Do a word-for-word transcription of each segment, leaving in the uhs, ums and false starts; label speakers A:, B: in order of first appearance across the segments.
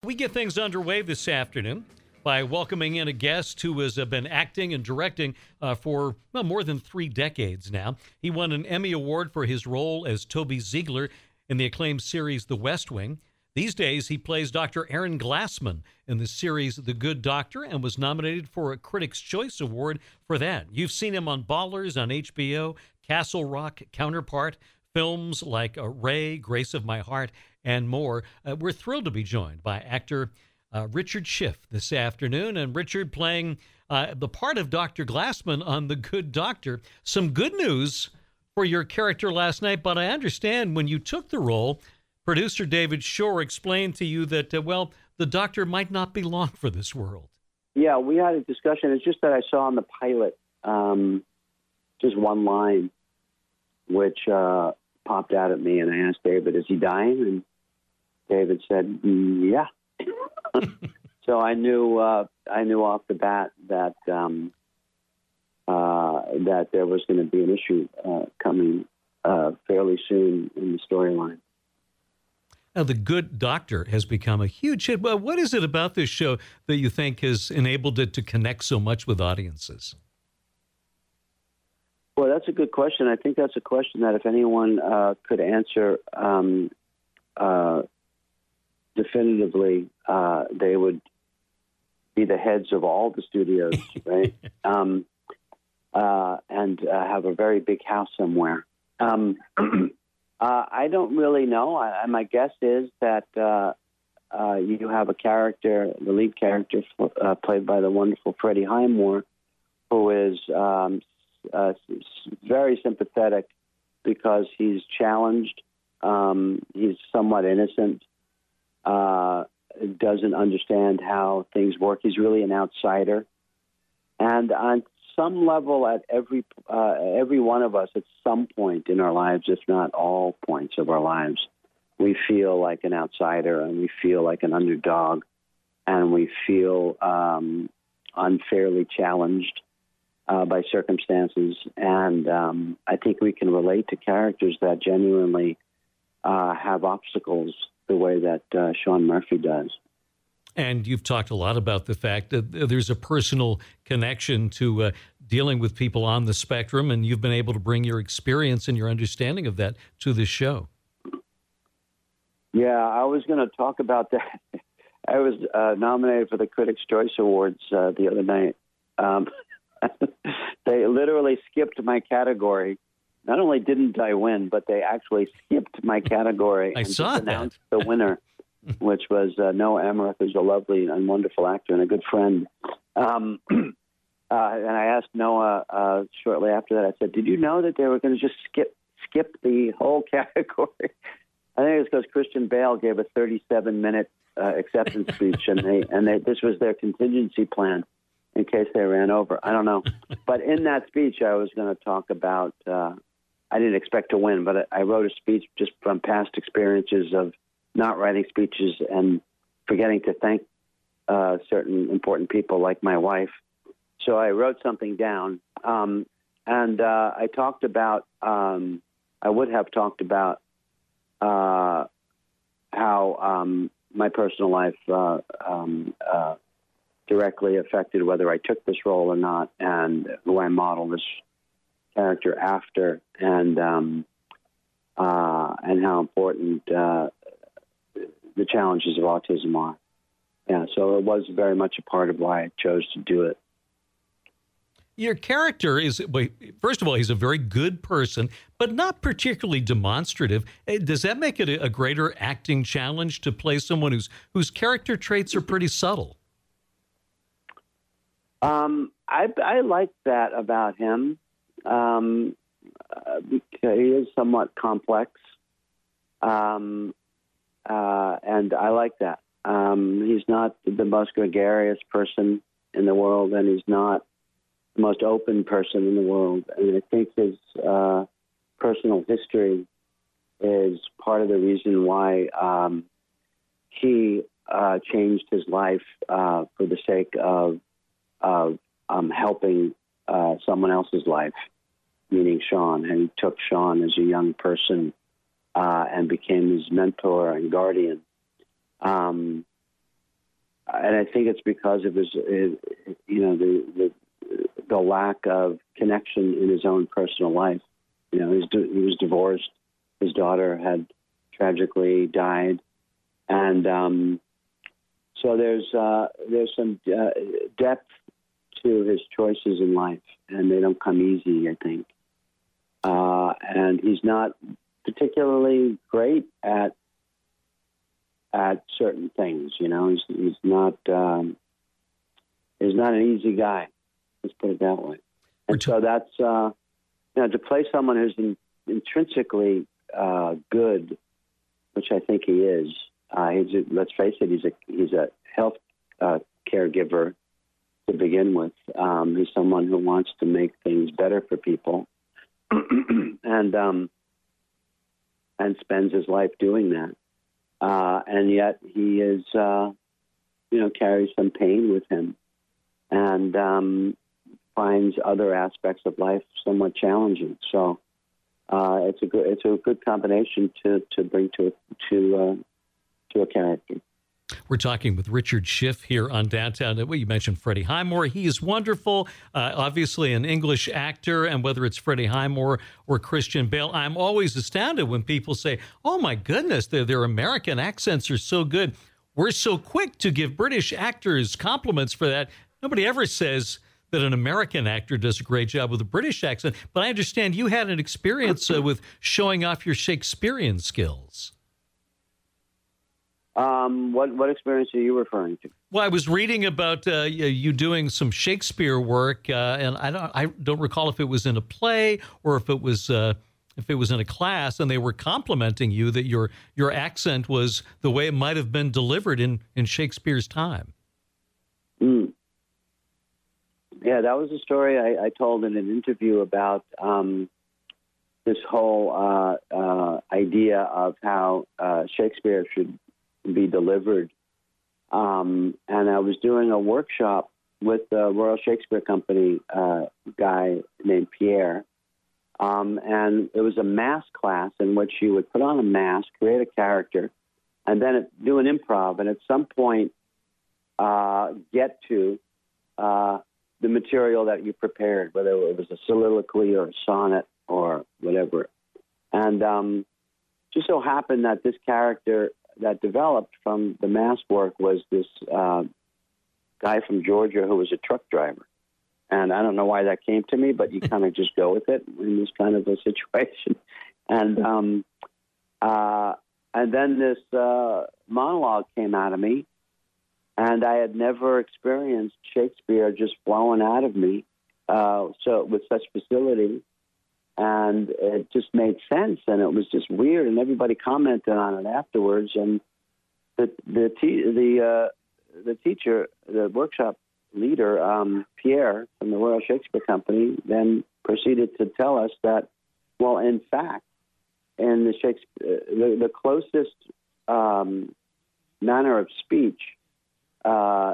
A: We get things underway this afternoon by welcoming in a guest who has uh, been acting and directing uh, for well, more than three decades now. He won an Emmy Award for his role as Toby Ziegler in the acclaimed series The West Wing. These days, he plays Doctor Aaron Glassman in the series The Good Doctor and was nominated for a Critics' Choice Award for that. You've seen him on Ballers on H B O, Castle Rock, Counterpart, films like uh, Ray, Grace of My Heart, and more. Uh, we're thrilled to be joined by actor uh, Richard Schiff this afternoon, and Richard playing uh, the part of Doctor Glassman on The Good Doctor. Some good news for your character last night, but I understand when you took the role, producer David Shore explained to you that, uh, well, the doctor might not be long for this world.
B: Yeah, we had a discussion. It's just that I saw on the pilot um, just one line, which uh, popped out at me, and I asked David, is he dying? And David said, mm, yeah. So I knew uh, I knew off the bat that um, uh, that there was going to be an issue uh, coming uh, fairly soon in the storyline.
A: Now, The Good Doctor has become a huge hit. Well, what is it about this show that you think has enabled it to connect so much with audiences?
B: Well, that's a good question. I think that's a question that if anyone uh, could answer um, uh, definitively, uh, they would be the heads of all the studios, right? um, uh, and uh, have a very big house somewhere. Um, uh, I don't really know. I, my guess is that uh, uh, you have a character, the lead character, uh, played by the wonderful Freddie Highmore, who is um, uh, very sympathetic because he's challenged. Um, he's somewhat innocent. Uh, doesn't understand how things work. He's really an outsider. And on some level, at every uh, every one of us, at some point in our lives, if not all points of our lives, we feel like an outsider and we feel like an underdog and we feel um, unfairly challenged uh, by circumstances. And um, I think we can relate to characters that genuinely uh, have obstacles the way that uh, Sean Murphy does.
A: And you've talked a lot about the fact that there's a personal connection to uh, dealing with people on the spectrum, and you've been able to bring your experience and your understanding of that to this show.
B: Yeah, I was going to talk about that. I was uh, nominated for the Critics' Choice Awards uh, the other night. Um, they literally skipped my category. Not only didn't I win, but they actually skipped my category
A: I
B: and
A: saw
B: just announced
A: that.
B: the winner, which was uh, Noah Emmerich, who's a lovely and wonderful actor and a good friend. Um, uh, and I asked Noah uh, shortly after that, I said, did you know that they were going to just skip skip the whole category? I think it's because Christian Bale gave a thirty-seven minute uh, acceptance speech, and they and they, this was their contingency plan in case they ran over. I don't know. But in that speech, I was going to talk about, uh, I didn't expect to win, but I wrote a speech just from past experiences of not writing speeches and forgetting to thank uh, certain important people like my wife. So I wrote something down, um, and uh, I talked about, um, I would have talked about uh, how um, my personal life uh, um, uh, directly affected whether I took this role or not, and who I modeled this character after, and um, uh, and how important uh, the challenges of autism are. Yeah, so it was very much a part of why I chose to do it.
A: Your character is, first of all, he's a very good person, but not particularly demonstrative. Does that make it a greater acting challenge to play someone whose whose character traits are pretty subtle?
B: Um, I, I like that about him. Um, uh, because he is somewhat complex, um, uh, and I like that. Um, he's not the most gregarious person in the world, and he's not the most open person in the world. And I think his uh, personal history is part of the reason why um, he uh, changed his life uh, for the sake of of um, helping uh, someone else's life, meaning Sean. And he took Sean as a young person uh, and became his mentor and guardian. Um, and I think it's because of his, his you know, the, the the lack of connection in his own personal life. You know, he's, he was divorced. His daughter had tragically died, and um, so there's uh, there's some uh, depth to his choices in life, and they don't come easy, I think. Uh, and he's not particularly great at at certain things. You know, he's he's not um, he's not an easy guy. Let's put it that way. And so that's uh, you know, to play someone who's in, intrinsically uh, good, which I think he is. Uh, he's a, let's face it, he's a he's a health uh, caregiver to begin with. Um, he's someone who wants to make things better for people, and um, and spends his life doing that. Uh, and yet he is, uh, you know, carries some pain with him, and um, finds other aspects of life somewhat challenging. So uh, it's a good it's a good combination to, to bring to to uh, to a character.
A: We're talking with Richard Schiff here on Downtown. Well, you mentioned Freddie Highmore. He is wonderful, uh, obviously an English actor, and whether it's Freddie Highmore or Christian Bale, I'm always astounded when people say, oh, my goodness, their, their American accents are so good. We're so quick to give British actors compliments for that. Nobody ever says that an American actor does a great job with a British accent, but I understand you had an experience uh, with showing off your Shakespearean skills.
B: Um, what what experience are you referring to?
A: Well, I was reading about uh, you doing some Shakespeare work, uh, and I don't I don't recall if it was in a play or if it was uh, if it was in a class, and they were complimenting you that your your accent was the way it might have been delivered in, in Shakespeare's time.
B: Mm. Yeah, that was a story I, I told in an interview about um, this whole uh, uh, idea of how uh, Shakespeare should be delivered. Um, and I was doing a workshop with the Royal Shakespeare Company uh, guy named Pierre. Um, and it was a mask class in which you would put on a mask, create a character, and then do an improv. And at some point, uh, get to uh, the material that you prepared, whether it was a soliloquy or a sonnet or whatever. And um, just so happened that this character that developed from the mask work was this uh, guy from Georgia who was a truck driver. And I don't know why that came to me, but you kind of just go with it in this kind of a situation. And um, uh, and then this uh, monologue came out of me, and I had never experienced Shakespeare just flowing out of me uh, so with such facility. And it just made sense, and it was just weird, and everybody commented on it afterwards. And the the te- the uh, the teacher, the workshop leader, um, Pierre from the Royal Shakespeare Company, then proceeded to tell us that, well, in fact, in the Shakespeare, the, the closest um, manner of speech uh,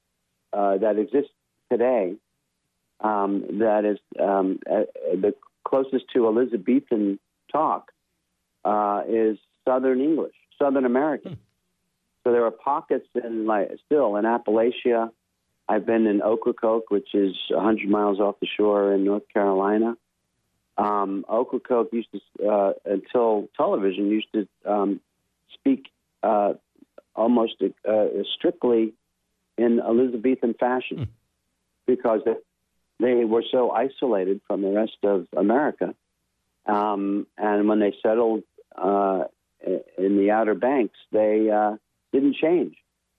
B: uh, that exists today, um, that is um, uh, the closest to Elizabethan talk uh, is Southern English, Southern American. Hmm. So there are pockets in, like, still in Appalachia. I've been in Ocracoke, which is one hundred miles off the shore in North Carolina. Um, Ocracoke used to, uh, until television, used to um, speak uh, almost uh, strictly in Elizabethan fashion hmm. because they They were so isolated from the rest of America. Um, and when they settled uh, in the Outer Banks, they uh, didn't change.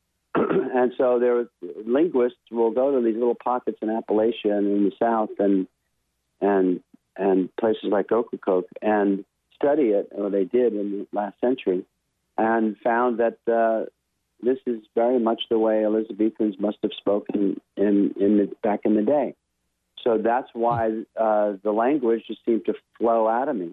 B: And so there were, linguists will go to these little pockets in Appalachia and in the South and and and places like Ocracoke and study it, or they did in the last century, and found that uh, this is very much the way Elizabethans must have spoken in, in the, back in the day. So that's why uh, the language just seemed to flow out of me,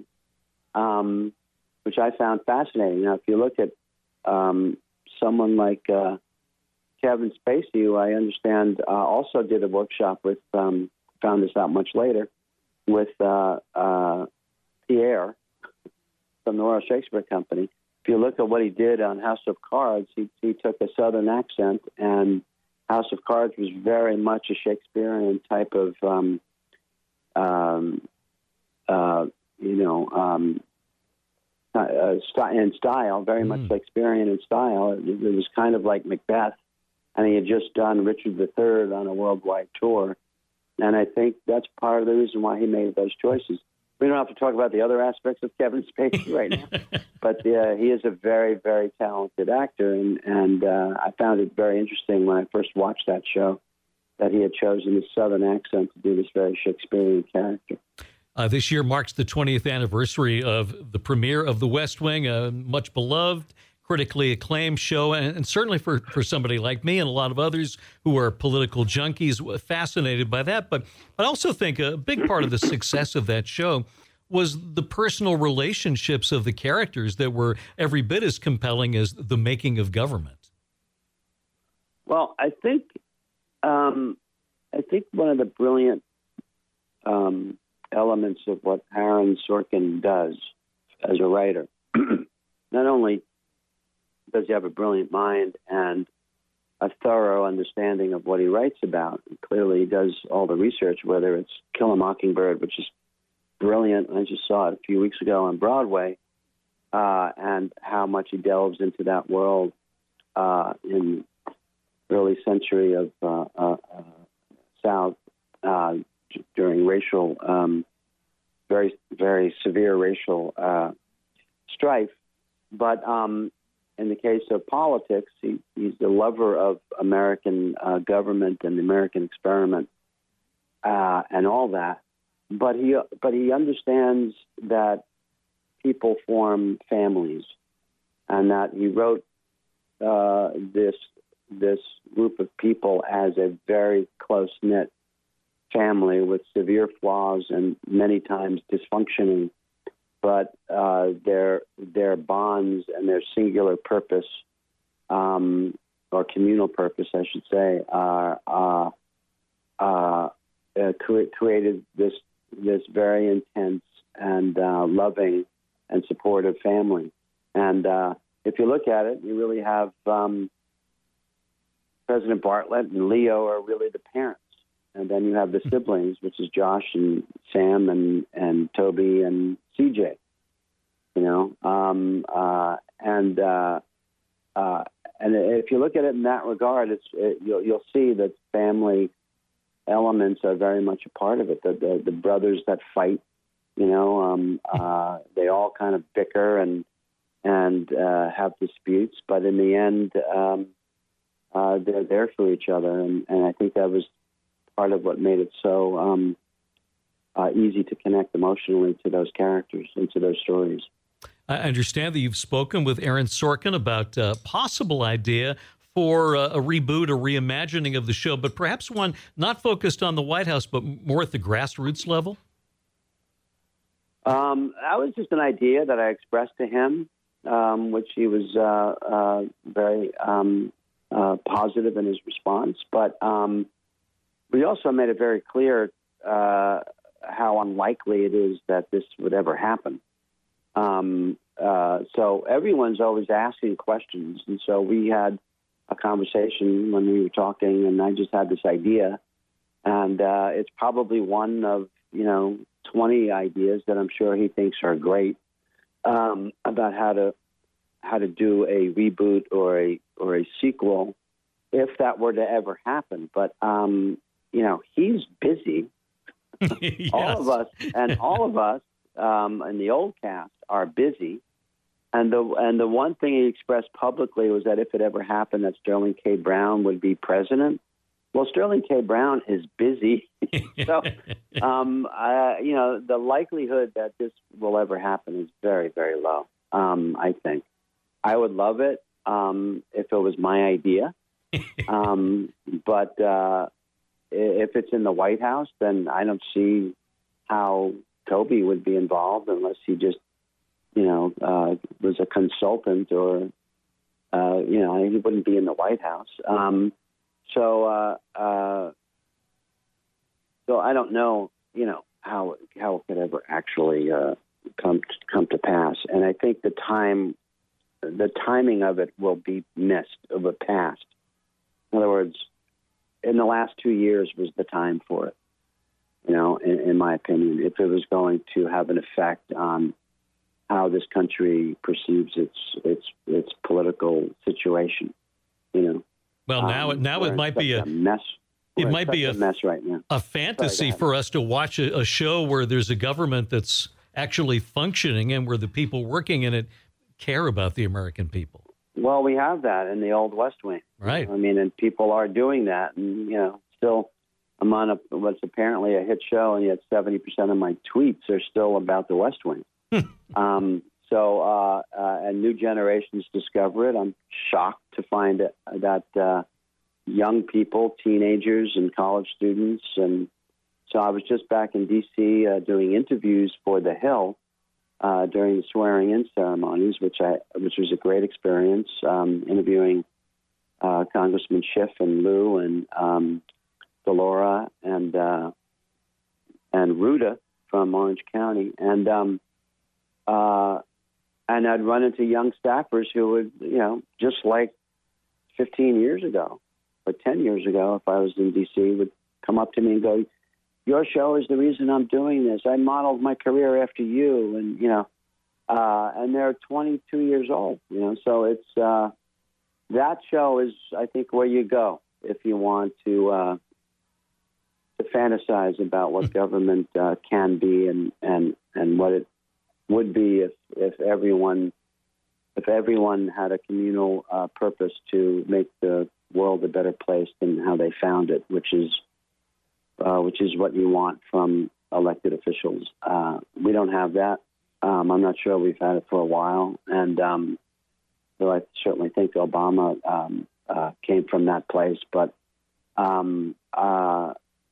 B: um, which I found fascinating. Now, if you look at um, someone like uh, Kevin Spacey, who I understand uh, also did a workshop with, um, found this out much later, with uh, uh, Pierre from the Royal Shakespeare Company. if you look at what he did on House of Cards, he, he took a Southern accent, and House of Cards was very much a Shakespearean type of, um, um, uh, you know, um, uh, st- in style, very mm. much Shakespearean in style. It, it was kind of like Macbeth, and he had just done Richard the Third on a worldwide tour. And I think that's part of the reason why he made those choices. We don't have to talk about the other aspects of Kevin Spacey right now, but uh, he is a very, very talented actor, and, and uh, I found it very interesting when I first watched that show that he had chosen a Southern accent to do this very Shakespearean character.
A: Uh, this year marks the twentieth anniversary of the premiere of The West Wing, a much beloved, critically acclaimed show, and, and certainly for, for somebody like me and a lot of others who are political junkies, fascinated by that. But I also think a big part of the success of that show was the personal relationships of the characters that were every bit as compelling as the making of government.
B: Well, I think um, I think one of the brilliant um, elements of what Aaron Sorkin does as a writer, not only does he have a brilliant mind and a thorough understanding of what he writes about. And clearly, he does all the research, whether it's Kill a Mockingbird, which is brilliant. I just saw it a few weeks ago on Broadway, uh, and how much he delves into that world uh, in early century of uh, uh, uh, South uh, during racial, um, very, very severe racial uh, strife. But um, in the case of politics, he, he's a lover of American uh, government and the American experiment uh, and all that. But he, but he understands that people form families, and that he wrote uh, this this group of people as a very close-knit family with severe flaws and many times dysfunctioning. But uh, their their bonds and their singular purpose, um, or communal purpose, I should say, are uh, uh, uh, cre- created this this very intense and uh, loving and supportive family. And uh, if you look at it, you really have um, President Bartlett and Leo are really the parents. And then you have the siblings, which is Josh and Sam and, and Toby and C J, you know. Um, uh, and uh, uh, and if you look at it in that regard, it's it, you'll, you'll see that family elements are very much a part of it. The, the, the brothers that fight, you know, um, uh, they all kind of bicker and and uh, have disputes, but in the end, um, uh, they're there for each other. And, and I think that was part of what made it so um, uh, easy to connect emotionally to those characters and to those stories.
A: I understand that you've spoken with Aaron Sorkin about a possible idea for a, a reboot or reimagining of the show, but perhaps one not focused on the White House, but more at the grassroots level?
B: Um, that was just an idea that I expressed to him, um, which he was uh, uh, very um, uh, positive in his response. But um, we also made it very clear uh, how unlikely it is that this would ever happen. Um, uh, so everyone's always asking questions. And so we had a conversation when we were talking, and I just had this idea. And uh, it's probably one of, you know, twenty ideas that I'm sure he thinks are great um, about how to how to do a reboot or a or a sequel, if that were to ever happen. But um, you know, he's busy.
A: Yes.
B: All of us and all of us um, in the old cast are busy. And the and the one thing he expressed publicly was that if it ever happened, that Sterling K. Brown would be president. Well, Sterling K. Brown is busy, so um, uh, you know the likelihood that this will ever happen is very, very low. Um, I think I would love it um, if it was my idea, um, but uh, if it's in the White House, then I don't see how Toby would be involved unless he just, you know, uh, was a consultant or, uh, you know, he wouldn't be in the White House. Um, so, uh, uh, so I don't know, you know, how how it could ever actually uh, come to, come to pass. And I think the time the timing of it will be missed, of the past. In other words, in the last two years was the time for it, you know, in, in my opinion, if it was going to have an effect on how this country perceives its its its political situation, you know.
A: Well, now
B: um,
A: now it might be a,
B: a mess.
A: It
B: we're
A: might be a,
B: a mess right now.
A: A fantasy
B: Sorry,
A: for us to watch a, a show where there's a government that's actually functioning and where the people working in it care about the American people.
B: Well, we have that in the old West Wing.
A: Right.
B: I mean, and people are doing that. And, you know, still, I'm on a, what's apparently a hit show, and yet seventy percent of my tweets are still about the West Wing. um, so, uh, uh, and new generations discover it. I'm shocked to find it, that uh, young people, teenagers and college students. And so I was just back in D C uh, doing interviews for The Hill uh, during the swearing-in ceremonies, which I which was a great experience, um, interviewing uh, Congressman Schiff and Lou and um, Delora and uh, and Ruta from Orange County. And um, uh, and I'd run into young staffers who would, you know, just like fifteen years ago, or ten years ago, if I was in D C, would come up to me and go, "Your show is the reason I'm doing this. I modeled my career after you." And, you know, uh, and they're twenty-two years old, you know, so it's, uh, that show is, I think, where you go if you want to, uh, to fantasize about what government uh, can be and, and, and what it would be if, if everyone, if everyone had a communal uh, purpose to make the world a better place than how they found it, which is uh, which is what you want from elected officials. Uh, we don't have that. Um, I'm not sure we've had it for a while, and um, so I certainly think Obama um, uh, came from that place. But um, uh,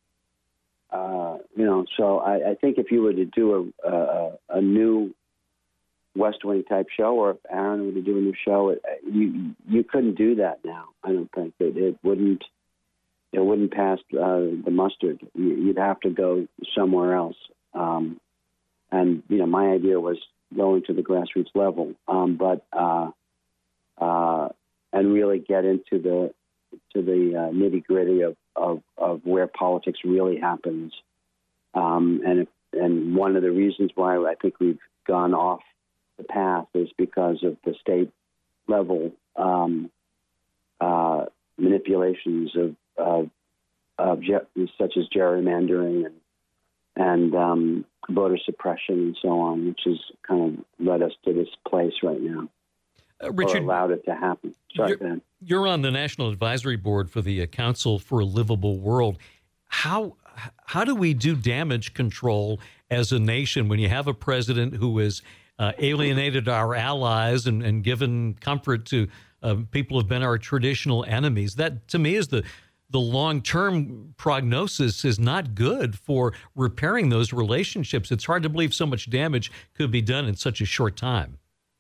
B: uh, you know, so I, I think if you were to do a, a, a new West Wing type show, or if Aaron were to do a new show, it, you you couldn't do that now. I don't think it, it wouldn't it wouldn't pass uh, the mustard. You'd have to go somewhere else. Um, and you know, my idea was going to the grassroots level, um, but uh, uh, and really get into the to the uh, nitty gritty of, of of where politics really happens. Um, and if, and one of the reasons why I think we've gone off the path is because of the state level um, uh, manipulations of, of, of ge- such as gerrymandering and and um, voter suppression and so on, which has kind of led us to this place right now.
A: Uh, Richard,
B: or allowed it to happen. Sorry,
A: you're,
B: Ben.
A: You're on the National Advisory Board for the uh, Council for a Livable World. How how do we do damage control as a nation when you have a president who has uh, alienated our allies and, and given comfort to uh, people who have been our traditional enemies? That, to me, is the the long-term prognosis is not good for repairing those relationships. It's hard to believe so much damage could be done in such a short time.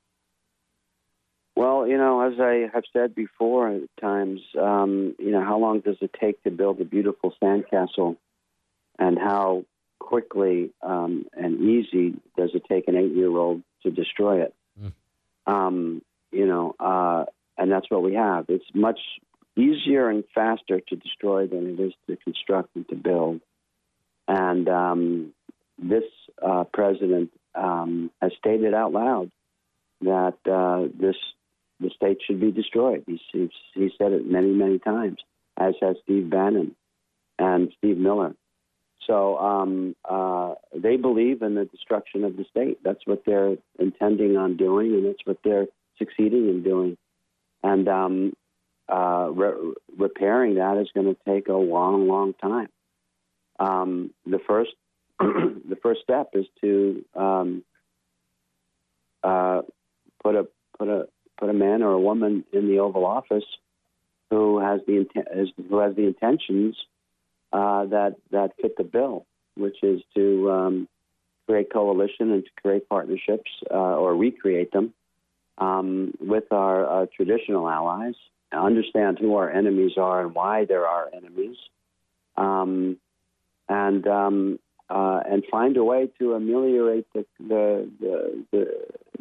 B: Well, you know, as I have said before at times, um, you know, how long does it take to build a beautiful sandcastle, and how quickly um, and easy does it take an eight-year-old to destroy it? Mm. Um, you know, uh, and that's what we have. It's much easier and faster to destroy than it is to construct and to build. And um, this uh, president um, has stated out loud that uh, this the state should be destroyed. He's, he's, he said it many, many times, as has Steve Bannon and Steve Miller. So um, uh, they believe in the destruction of the state. That's what they're intending on doing, and that's what they're succeeding in doing. And um, uh, re- repairing that is going to take a long, long time. Um, the first, the first step is to um, uh, put a put a put a man or a woman in the Oval Office who has the inten- who has the intentions uh, that that fit the bill, which is to um, create coalition and to create partnerships uh, or recreate them um, with our, our traditional allies. Understand who our enemies are and why they're our enemies, um, and um, uh, and find a way to ameliorate the the the, the,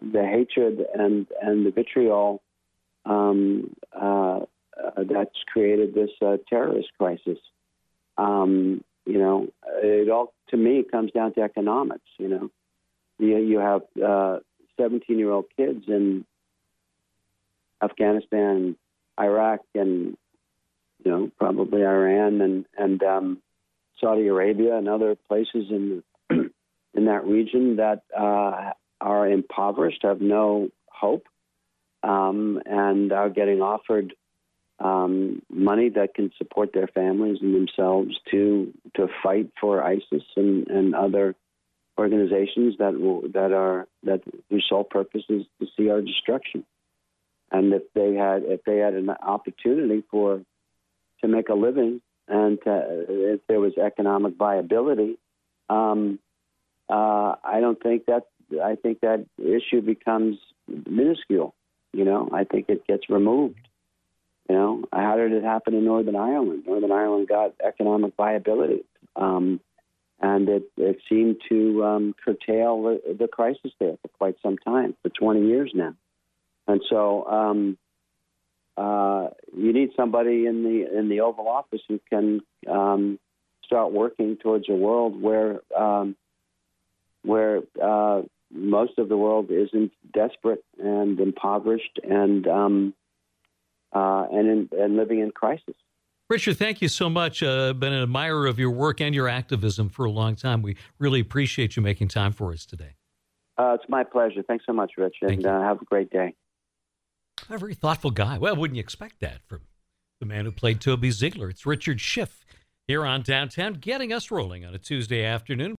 B: the hatred and and the vitriol um, uh, uh, that's created this uh, terrorist crisis. Um, you know, it all to me comes down to economics. You know, you you have seventeen-year-old kids in Afghanistan, Iraq, and you know probably Iran and and um, Saudi Arabia and other places in in that region that uh, are impoverished, have no hope, um, and are getting offered um, money that can support their families and themselves to to fight for ISIS and, and other organizations that will, that are that whose sole purpose is to see our destruction. And if they had if they had an opportunity for to make a living and to, if there was economic viability, um, uh, I don't think that I think that issue becomes minuscule. You know, I think it gets removed. You know, how did it happen in Northern Ireland? Northern Ireland got economic viability, um, and it, it seemed to um, curtail the, the crisis there for quite some time, for twenty years now. And so um, uh, you need somebody in the in the Oval Office who can um, start working towards a world where um, where uh, most of the world isn't desperate and impoverished and um, uh, and in, and living in crisis.
A: Richard, thank you so much. Uh, been an admirer of your work and your activism for a long time. We really appreciate you making time for us today.
B: Uh, it's my pleasure. Thanks so much, Rich, and uh, have a great day.
A: A very thoughtful guy. Well, wouldn't you expect that from the man who played Toby Ziegler? It's Richard Schiff here on Downtown, getting us rolling on a Tuesday afternoon.